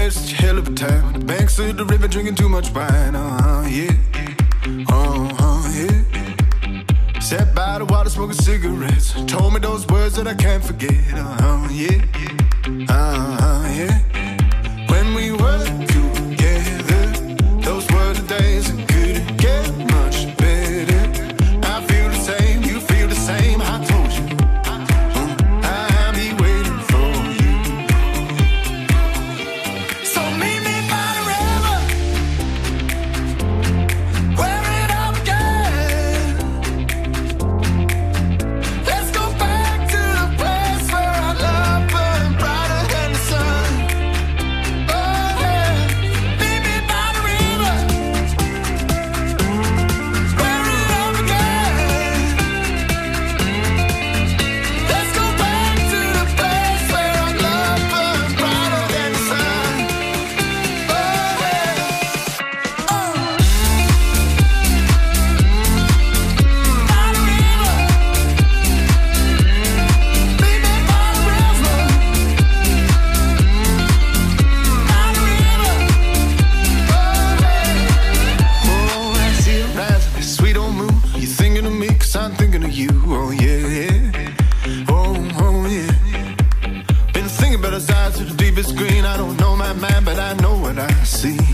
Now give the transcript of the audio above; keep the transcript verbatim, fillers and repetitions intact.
had such a hell of a time. The banks of the river drinking too much wine. Uh-huh, yeah. Uh-huh, yeah. Sat by the water smoking cigarettes. Told me those words that I can't forget. Uh-huh, yeah. Uh-huh, yeah. When we were together, those were the days that couldn't get much better. I feel the same, you feel the same. I told you, mm, I'll be waiting for you. So meet me by the river, where it all began. Let's go back to the place where our love burned brighter than the sun. Oh yeah, meet me by the river, where it all began. Let's go back to the place where our love burned brighter than the sun. Oh yeah, oh. By the river, meet me by the river, by the river. Oh yeah. Oh, I see it rising, sweet old moon. You thinking of me 'cause I'm thinking of you. Oh yeah, yeah. Oh, oh yeah. Been thinking about us eyes to the deepest green. I don't know my mind, but I know what I see.